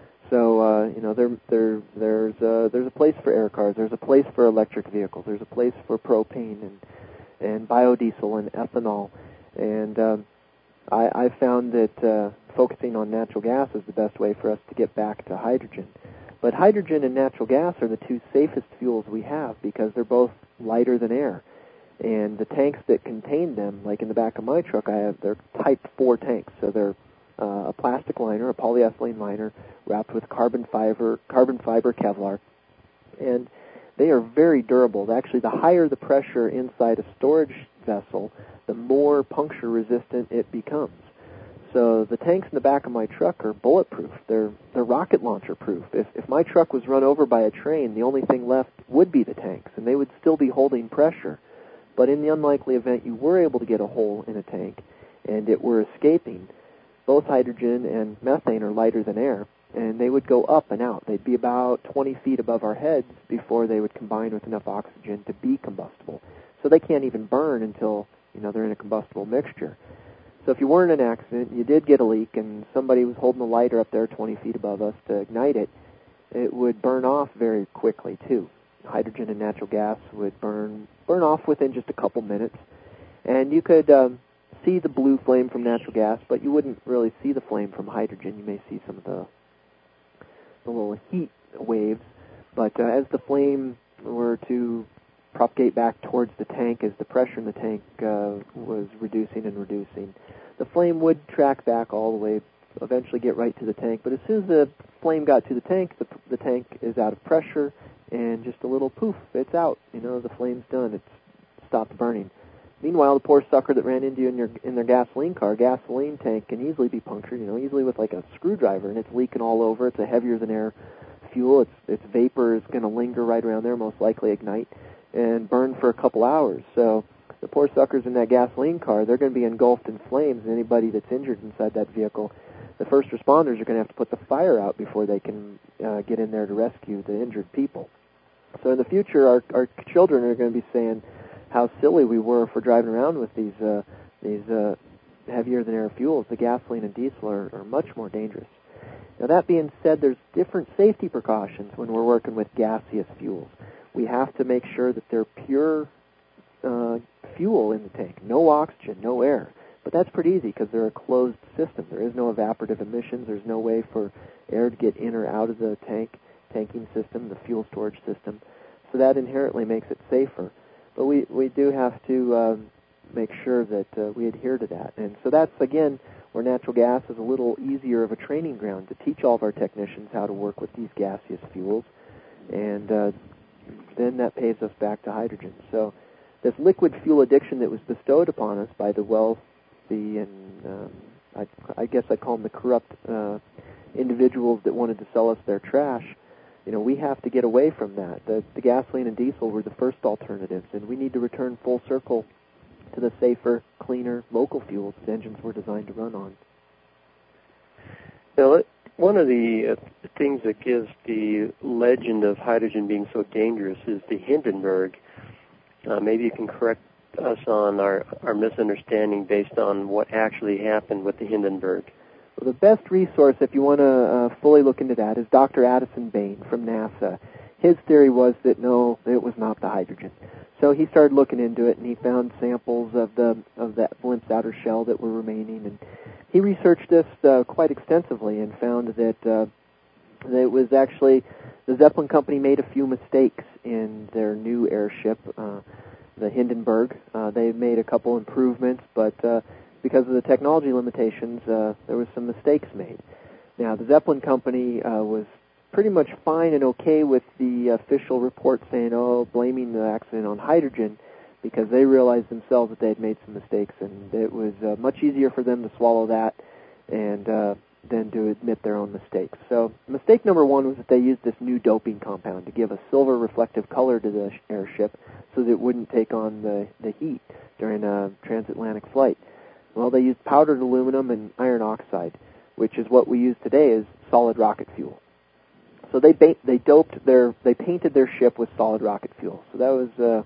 So, uh, you know, there, there, there's, a, there's a place for air cars, there's a place for electric vehicles, there's a place for propane and, and biodiesel and ethanol. And um, I, I found that uh, focusing on natural gas is the best way for us to get back to hydrogen. But hydrogen and natural gas are the two safest fuels we have, because they're both lighter than air. And the tanks that contain them, like in the back of my truck, I have, they're type four tanks. So they're uh, a plastic liner, a polyethylene liner, wrapped with carbon fiber, carbon fiber Kevlar. And they are very durable. Actually, the higher the pressure inside a storage vessel, the more puncture resistant it becomes. So the tanks in the back of my truck are bulletproof. They're they're rocket launcher proof. If if my truck was run over by a train, the only thing left would be the tanks, and they would still be holding pressure. But in the unlikely event you were able to get a hole in a tank and it were escaping, both hydrogen and methane are lighter than air, and they would go up and out. They'd be about twenty feet above our heads before they would combine with enough oxygen to be combustible. So they can't even burn until, you know, they're in a combustible mixture. So if you were in an accident, you did get a leak, and somebody was holding a lighter up there twenty feet above us to ignite it, it would burn off very quickly, too. Hydrogen and natural gas would burn burn off within just a couple minutes. And you could um, see the blue flame from natural gas, but you wouldn't really see the flame from hydrogen. You may see some of the, the little heat waves. But uh, as the flame were to propagate back towards the tank, as the pressure in the tank uh, was reducing and reducing, the flame would track back all the way, eventually get right to the tank. But as soon as the flame got to the tank, the, the tank is out of pressure, and just a little poof, it's out. You know, the flame's done. It's stopped burning. Meanwhile, the poor sucker that ran into you in, your, in their gasoline car, gasoline tank can easily be punctured, you know, easily with like a screwdriver, and it's leaking all over. It's a heavier than air fuel. Its its vapor is going to linger right around there, most likely ignite, and burn for a couple hours. So the poor suckers in that gasoline car, they're going to be engulfed in flames, and anybody that's injured inside that vehicle, the first responders are going to have to put the fire out before they can uh, get in there to rescue the injured people. So in the future, our, our children are going to be saying how silly we were for driving around with these uh, these uh, heavier-than-air fuels. The gasoline and diesel are, are much more dangerous. Now, that being said, there's different safety precautions when we're working with gaseous fuels. We have to make sure that they're pure uh, fuel in the tank, no oxygen, no air. But that's pretty easy because they're a closed system. There is no evaporative emissions. There's no way for air to get in or out of the tank, tanking system, the fuel storage system. So that inherently makes it safer. But we, we do have to um, make sure that uh, we adhere to that. And so that's, again, where natural gas is a little easier of a training ground to teach all of our technicians how to work with these gaseous fuels. And uh, then that pays us back to hydrogen. So this liquid fuel addiction that was bestowed upon us by the wealthy and um, I, I guess I call them the corrupt uh, individuals that wanted to sell us their trash, you know, we have to get away from that. The, the gasoline and diesel were the first alternatives, and we need to return full circle to the safer, cleaner, local fuels that engines were designed to run on. Now, one of the uh, things that gives the legend of hydrogen being so dangerous is the Hindenburg. Uh, maybe you can correct us on our, our misunderstanding based on what actually happened with the Hindenburg. Well, the best resource, if you want to uh, fully look into that, is Doctor Addison Bain from NASA. His theory was that, no, it was not the hydrogen. So he started looking into it, and he found samples of the of that blimp's outer shell that were remaining. And he researched this uh, quite extensively and found that, uh, that it was actually the Zeppelin company made a few mistakes in their new airship, uh, the Hindenburg. Uh, they made a couple improvements, but uh, because of the technology limitations, uh, there was some mistakes made. Now, the Zeppelin company uh, was pretty much fine and okay with the official report saying, oh, blaming the accident on hydrogen, because they realized themselves that they had made some mistakes, and it was uh, much easier for them to swallow that and uh, than to admit their own mistakes. So mistake number one was that they used this new doping compound to give a silver reflective color to the airship so that it wouldn't take on the, the heat during a transatlantic flight. Well, they used powdered aluminum and iron oxide, which is what we use today as solid rocket fuel. So they ba- they doped their, they painted their ship with solid rocket fuel. So that was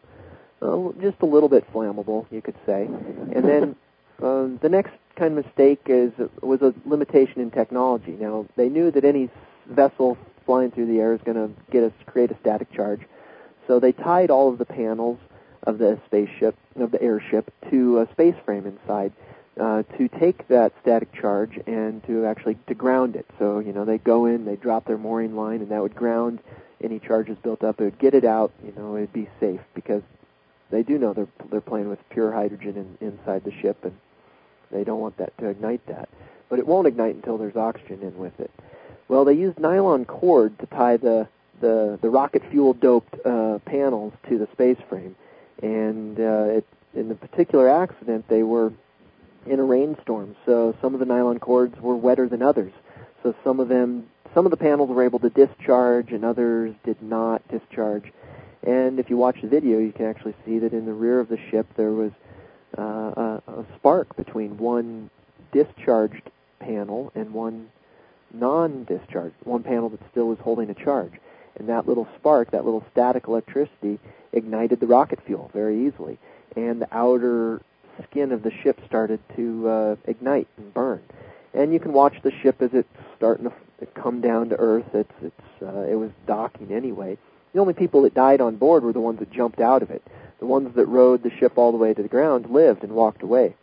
uh, uh, just a little bit flammable, you could say. And then um, the next kind of mistake is was a limitation in technology. Now, they knew that any vessel flying through the air is going to get us create a static charge. So they tied all of the panels of the spaceship, of the airship, to a space frame inside. Uh, to take that static charge and to actually to ground it. So, you know, they go in, they drop their mooring line, and that would ground any charges built up. It would get it out, you know, it'd be safe because they do know they're they're playing with pure hydrogen in, inside the ship, and they don't want that to ignite that. But it won't ignite until there's oxygen in with it. Well, they used nylon cord to tie the the, the rocket fuel doped uh, panels to the space frame, and uh, it, in the particular accident, they were in a rainstorm, so some of the nylon cords were wetter than others. So some of them, some of the panels were able to discharge, and others did not discharge. And if you watch the video, you can actually see that in the rear of the ship there was uh, a, a spark between one discharged panel and one non-discharged, one panel that still was holding a charge. And that little spark, that little static electricity, ignited the rocket fuel very easily. And the outer skin of the ship started to uh, ignite and burn, and you can watch the ship as it's starting to f- come down to earth. It's it's uh, it was docking anyway. The only people that died on board were the ones that jumped out of it. The ones that rode the ship all the way to the ground lived and walked away.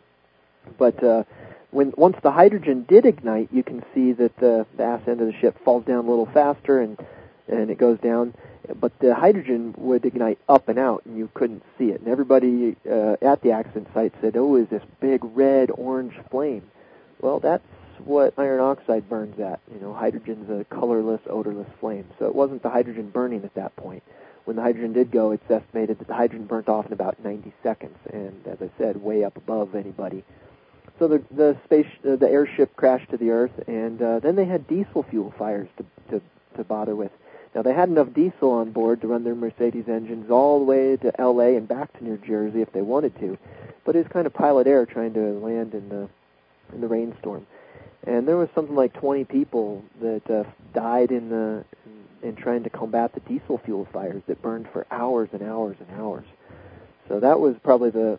But uh, when once the hydrogen did ignite, you can see that the, the ass end of the ship falls down a little faster, and and it goes down. But the hydrogen would ignite up and out, and you couldn't see it. And everybody uh, at the accident site said, oh, is this big red, orange flame? Well, that's what iron oxide burns at. You know, hydrogen's a colorless, odorless flame. So it wasn't the hydrogen burning at that point. When the hydrogen did go, it's estimated that the hydrogen burnt off in about ninety seconds, and as I said, way up above anybody. So the the space, uh, the airship crashed to the earth, and uh, then they had diesel fuel fires to to, to bother with. Now, they had enough diesel on board to run their Mercedes engines all the way to L A and back to New Jersey if they wanted to, but it was kind of pilot air trying to land in the in the rainstorm. And there was something like twenty people that uh, died in the in, in trying to combat the diesel fuel fires that burned for hours and hours and hours. So that was probably the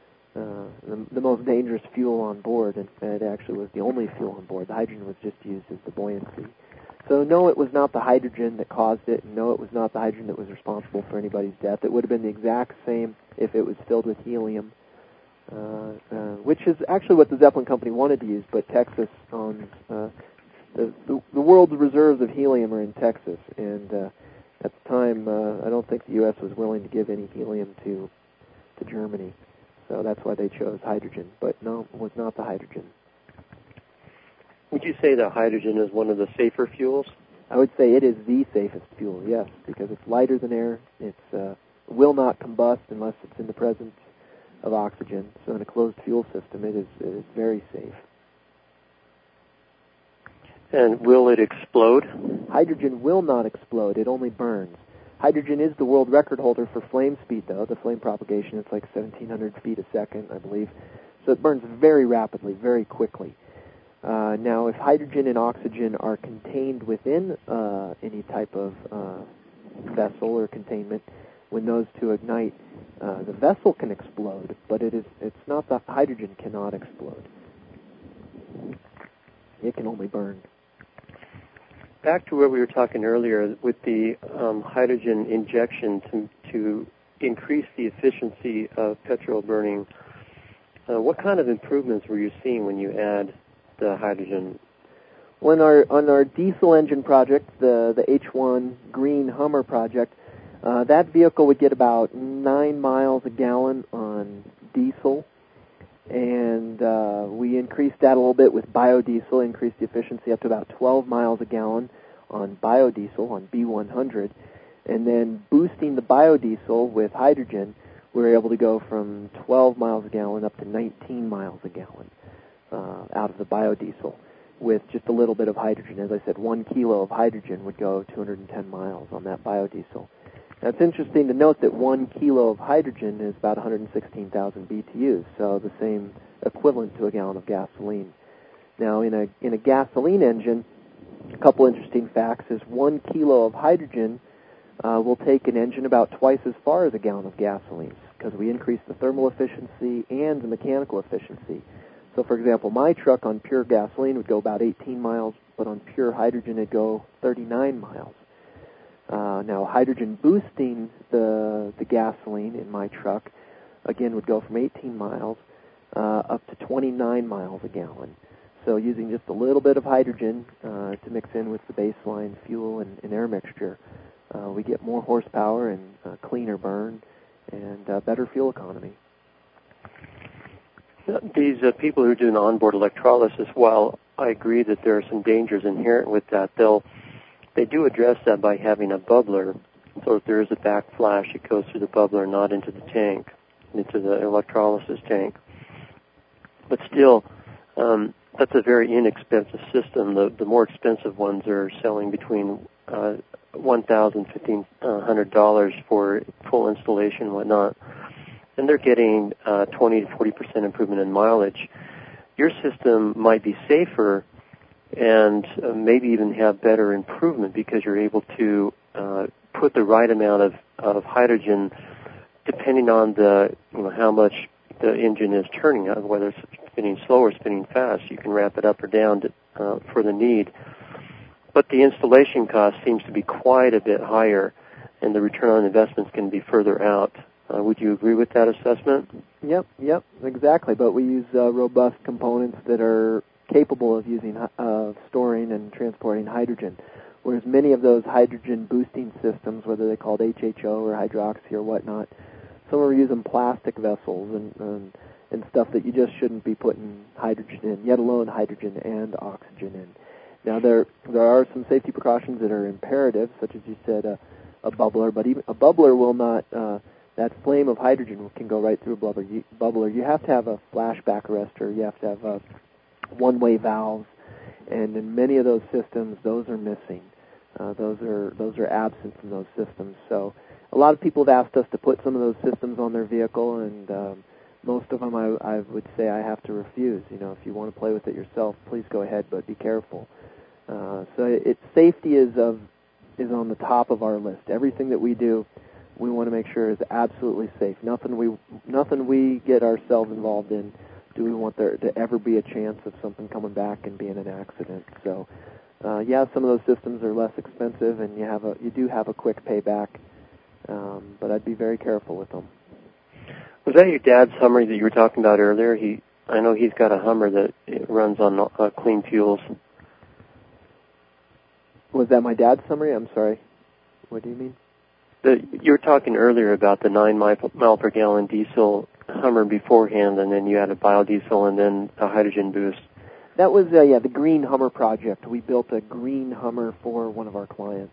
uh, the, the most dangerous fuel on board, and it actually was the only fuel on board. The hydrogen was just used as the buoyancy. So no, it was not the hydrogen that caused it, and no, it was not the hydrogen that was responsible for anybody's death. It would have been the exact same if it was filled with helium, uh, uh, which is actually what the Zeppelin company wanted to use, but Texas owns, uh, the, the, the world's reserves of helium are in Texas, and uh, at the time, uh, I don't think the U S was willing to give any helium to to Germany, so that's why they chose hydrogen, but no, it was not the hydrogen. Would you say that hydrogen is one of the safer fuels? I would say it is the safest fuel, yes, because it's lighter than air. It uh, will not combust unless it's in the presence of oxygen. So in a closed fuel system, it is, it is very safe. And will it explode? Hydrogen will not explode. It only burns. Hydrogen is the world record holder for flame speed, though. The flame propagation, it's like seventeen hundred feet a second, I believe. So it burns very rapidly, very quickly. Uh, now, if hydrogen and oxygen are contained within uh, any type of uh, vessel or containment, when those two ignite, uh, the vessel can explode, but it is it's not the hydrogen cannot explode. It can only burn. Back to where we were talking earlier with the um, hydrogen injection to, to increase the efficiency of petrol burning, uh, what kind of improvements were you seeing when you add the hydrogen? When our on our diesel engine project, the the H one Green Hummer project, uh, that vehicle would get about nine miles a gallon on diesel, and uh, we increased that a little bit with biodiesel, increased the efficiency up to about twelve miles a gallon on biodiesel on B one hundred, and then boosting the biodiesel with hydrogen, we were able to go from twelve miles a gallon up to nineteen miles a gallon. Uh, out of the biodiesel with just a little bit of hydrogen. As I said, one kilo of hydrogen would go two hundred ten miles on that biodiesel. Now, it's interesting to note that one kilo of hydrogen is about one hundred sixteen thousand B T Us, so the same equivalent to a gallon of gasoline. Now, in a in a gasoline engine, a couple interesting facts is one kilo of hydrogen uh, will take an engine about twice as far as a gallon of gasoline because we increase the thermal efficiency and the mechanical efficiency. So, for example, my truck on pure gasoline would go about eighteen miles, but on pure hydrogen it'd go thirty-nine miles. Uh, now, hydrogen boosting the the gasoline in my truck, again, would go from eighteen miles uh, up to twenty-nine miles a gallon. So using just a little bit of hydrogen uh, to mix in with the baseline fuel and, and air mixture, uh, we get more horsepower and uh, cleaner burn and uh, better fuel economy. These uh, people who are doing onboard electrolysis, while I agree that there are some dangers inherent with that, they'll they do address that by having a bubbler. So if there is a backflash, it goes through the bubbler, not into the tank, into the electrolysis tank. But still, um, that's a very inexpensive system. The the more expensive ones are selling between uh, one thousand dollars, fifteen hundred dollars for full installation and whatnot. And they're getting uh, twenty to forty percent improvement in mileage. Your system might be safer and uh, maybe even have better improvement because you're able to uh, put the right amount of, of hydrogen depending on the you know how much the engine is turning, whether it's spinning slow or spinning fast. You can ramp it up or down to, uh, for the need. But the installation cost seems to be quite a bit higher, and the return on investments can be further out. Uh, would you agree with that assessment? Yep, yep, exactly. But we use uh, robust components that are capable of using, uh, storing and transporting hydrogen. Whereas many of those hydrogen boosting systems, whether they're called H H O or hydroxy or whatnot, some are using plastic vessels and, and and stuff that you just shouldn't be putting hydrogen in, yet alone hydrogen and oxygen in. Now there there are some safety precautions that are imperative, such as you said, uh, a bubbler. But even a bubbler will not. Uh, That flame of hydrogen can go right through a bubbler. You, bubbler. You have to have a flashback arrestor. You have to have a one-way valves, and in many of those systems, those are missing. Uh, those are those are absent from those systems. So, a lot of people have asked us to put some of those systems on their vehicle, and um, most of them, I, I would say, I have to refuse. You know, if you want to play with it yourself, please go ahead, but be careful. Uh, so, it, it safety is of is on the top of our list. Everything that we do, we want to make sure is absolutely safe. Nothing we nothing we get ourselves involved in do we want there to ever be a chance of something coming back and being an accident. So uh, yeah, some of those systems are less expensive, and you have a you do have a quick payback. Um, but I'd be very careful with them. Was that your dad's Hummer that you were talking about earlier? He, I know he's got a Hummer that it runs on uh, clean fuels. Was that my dad's summary? I'm sorry. What do you mean? The, you were talking earlier about the nine mile, mile per gallon diesel Hummer beforehand, and then you added biodiesel and then a hydrogen boost. That was, uh, yeah, the Green Hummer project. We built a green Hummer for one of our clients.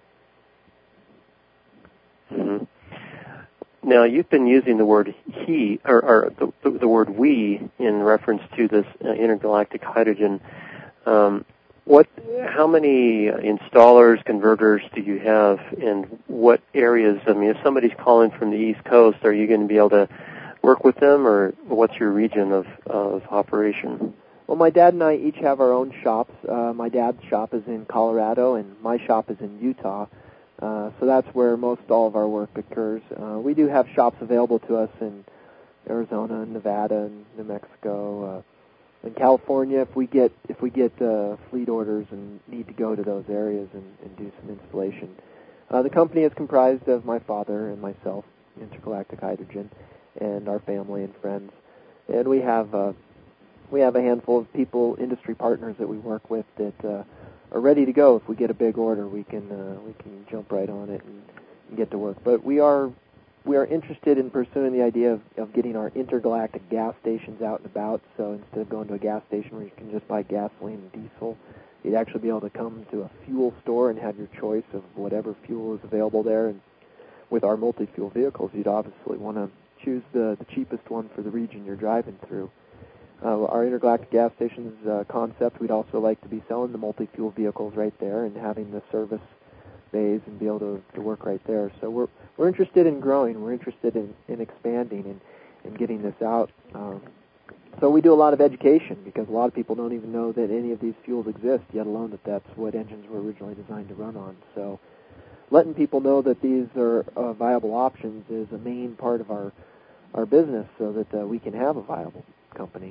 Mm-hmm. Now, you've been using the word he, or, or the, the word we, in reference to this uh, intergalactic hydrogen. Um, what, how many installers, converters do you have, and what areas? I mean, if somebody's calling from the East Coast, are you going to be able to work with them, or what's your region of, of operation? Well, my dad and I each have our own shops. Uh, my dad's shop is in Colorado, and my shop is in Utah. Uh, so that's where most all of our work occurs. Uh, we do have shops available to us in Arizona, and Nevada, and New Mexico, uh, in California. If we get if we get uh, fleet orders and need to go to those areas and, and do some installation, uh, the company is comprised of my father and myself, Intergalactic Hydrogen, and our family and friends, and we have uh, we have a handful of people, industry partners that we work with that. Uh, are ready to go. If we get a big order, we can uh, we can jump right on it and, and get to work. But we are we are interested in pursuing the idea of, of getting our intergalactic gas stations out and about. So instead of going to a gas station where you can just buy gasoline and diesel, you'd actually be able to come to a fuel store and have your choice of whatever fuel is available there. And with our multi-fuel vehicles, you'd obviously want to choose the, the cheapest one for the region you're driving through. Uh, our intergalactic gas stations uh, concept, we'd also like to be selling the multi-fuel vehicles right there and having the service bays and be able to, to work right there. So we're we're interested in growing. We're interested in, in expanding and, and getting this out. Um, so we do a lot of education because a lot of people don't even know that any of these fuels exist, yet alone that that's what engines were originally designed to run on. So letting people know that these are uh, viable options is a main part of our, our business so that uh, we can have a viable company.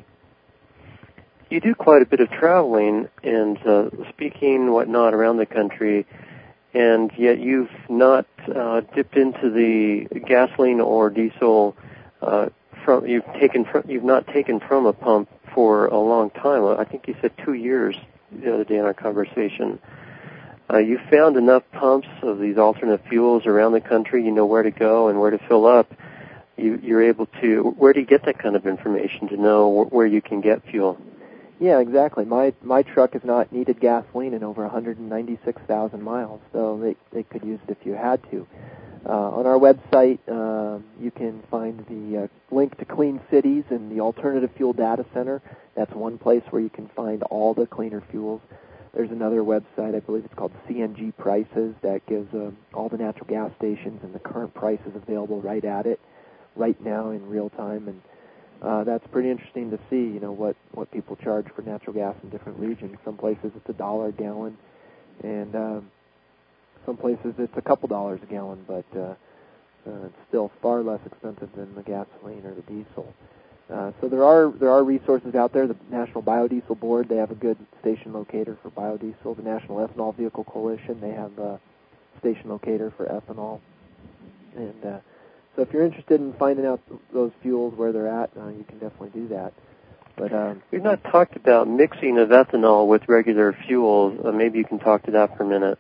You do quite a bit of traveling and uh, speaking, whatnot, around the country, and yet you've not uh, dipped into the gasoline or diesel. Uh, from you've taken from, you've not taken from a pump for a long time. I think you said two years the other day in our conversation. Uh, you found enough pumps of these alternate fuels around the country. You know where to go and where to fill up. You, you're able to. Where do you get that kind of information to know wh- where you can get fuel? Yeah, exactly. My my truck has not needed gasoline in over one hundred ninety-six thousand miles, so they they could use it if you had to. Uh, on our website, uh, you can find the uh, link to Clean Cities and the Alternative Fuel Data Center. That's one place where you can find all the cleaner fuels. There's another website, I believe it's called C N G Prices, that gives uh, all the natural gas stations and the current prices available right at it, right now in real time. And Uh, that's pretty interesting to see, you know, what, what people charge for natural gas in different regions. Some places it's a dollar a gallon, and um, some places it's a couple dollars a gallon, but uh, uh, it's still far less expensive than the gasoline or the diesel. Uh, so there are there are resources out there. The National Biodiesel Board, they have a good station locator for biodiesel. The National Ethanol Vehicle Coalition, they have a station locator for ethanol. And uh, so if you're interested in finding out those fuels where they're at, uh, you can definitely do that. But um, we've not talked about mixing of ethanol with regular fuels. Uh, maybe you can talk to that for a minute.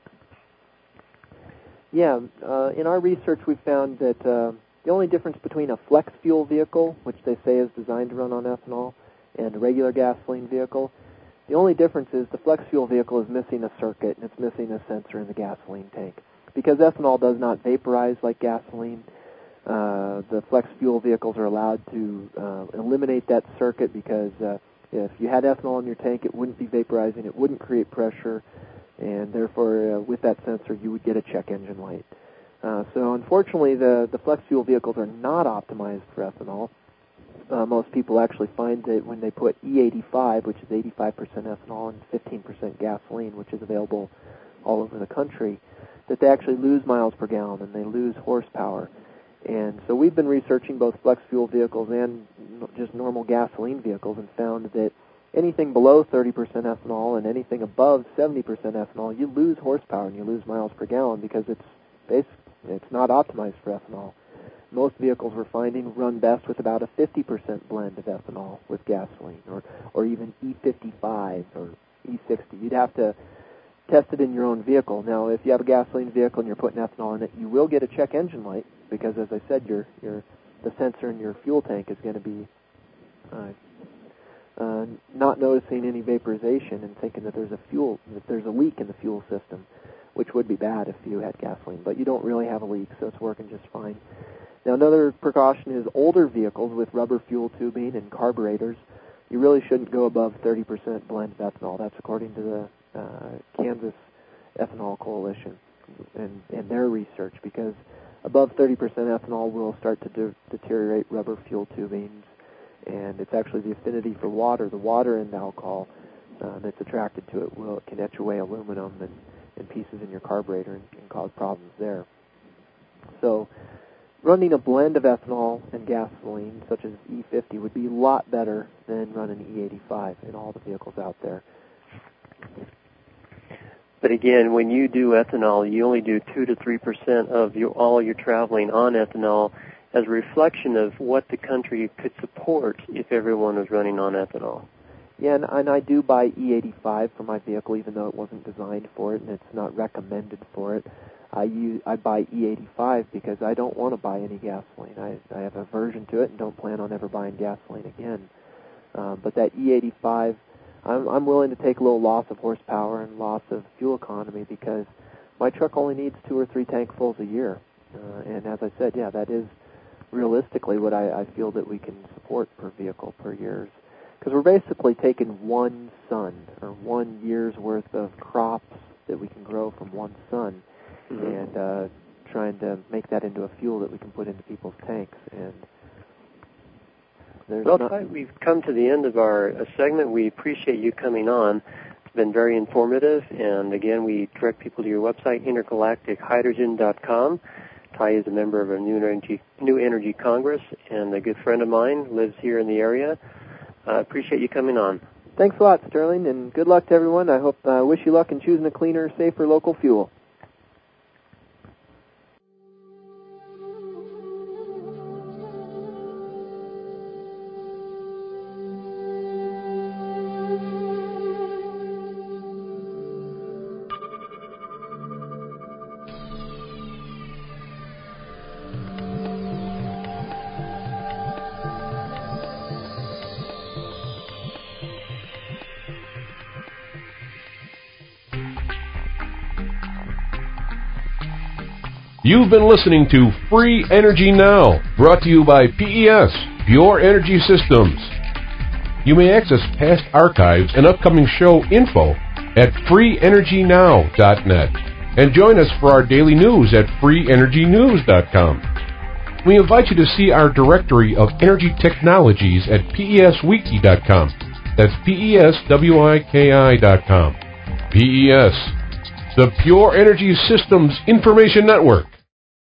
Yeah, uh, in our research we've found that uh, the only difference between a flex fuel vehicle, which they say is designed to run on ethanol, and a regular gasoline vehicle, the only difference is the flex fuel vehicle is missing a circuit and it's missing a sensor in the gasoline tank. Because ethanol does not vaporize like gasoline, Uh, the flex fuel vehicles are allowed to uh, eliminate that circuit because uh, if you had ethanol in your tank, it wouldn't be vaporizing, it wouldn't create pressure, and therefore uh, with that sensor you would get a check engine light. Uh, so unfortunately the, the flex fuel vehicles are not optimized for ethanol. Uh, most people actually find that when they put E eighty-five, which is eighty-five percent ethanol, and fifteen percent gasoline, which is available all over the country, that they actually lose miles per gallon and they lose horsepower. And so we've been researching both flex fuel vehicles and just normal gasoline vehicles and found that anything below thirty percent ethanol and anything above seventy percent ethanol, you lose horsepower and you lose miles per gallon because it's basic, it's not optimized for ethanol. Most vehicles we're finding run best with about a fifty percent blend of ethanol with gasoline, or, or even E fifty-five or E sixty. You'd have to test it in your own vehicle. Now, if you have a gasoline vehicle and you're putting ethanol in it, you will get a check engine light because, as I said, your your the sensor in your fuel tank is going to be uh, uh, not noticing any vaporization and thinking that there's a fuel that there's a leak in the fuel system, which would be bad if you had gasoline. But you don't really have a leak, so it's working just fine. Now, another precaution is older vehicles with rubber fuel tubing and carburetors. You really shouldn't go above thirty percent blend of ethanol. That's according to the uh, Kansas Ethanol Coalition and, and their research, because above thirty percent ethanol will start to de- deteriorate rubber fuel tubings, and it's actually the affinity for water, the water in the alcohol uh, that's attracted to it, will it can etch away aluminum and, and pieces in your carburetor and, and cause problems there. So running a blend of ethanol and gasoline, such as E fifty, would be a lot better than running E eighty-five in all the vehicles out there. But again, when you do ethanol, you only do two to three percent of your, all your traveling on ethanol as a reflection of what the country could support if everyone was running on ethanol. Yeah, and, and I do buy E eighty-five for my vehicle, even though it wasn't designed for it and it's not recommended for it. I use I buy E eighty-five because I don't want to buy any gasoline. I, I have aversion to it and don't plan on ever buying gasoline again. Uh, but that E eighty-five, I'm, I'm willing to take a little loss of horsepower and loss of fuel economy because my truck only needs two or three tankfuls a year. Uh, and as I said, yeah, that is realistically what I, I feel that we can support per vehicle per year. Because we're basically taking one sun or one year's worth of crops that we can grow from one sun, mm-hmm. and uh, trying to make that into a fuel that we can put into people's tanks. And there's well, not... Ty, we've come to the end of our uh, segment. We appreciate you coming on. It's been very informative. And again, we direct people to your website, intergalactic hydrogen dot com. Ty is a member of a New Energy, New Energy Congress and a good friend of mine, lives here in the area. I uh, appreciate you coming on. Thanks a lot, Sterling, and good luck to everyone. I hope, uh, wish you luck in choosing a cleaner, safer local fuel. You've been listening to Free Energy Now, brought to you by P E S, Pure Energy Systems. You may access past archives and upcoming show info at free energy now dot net and join us for our daily news at free energy news dot com. We invite you to see our directory of energy technologies at P E S wiki dot com. That's P E S wiki dot com. P E S, the Pure Energy Systems Information Network.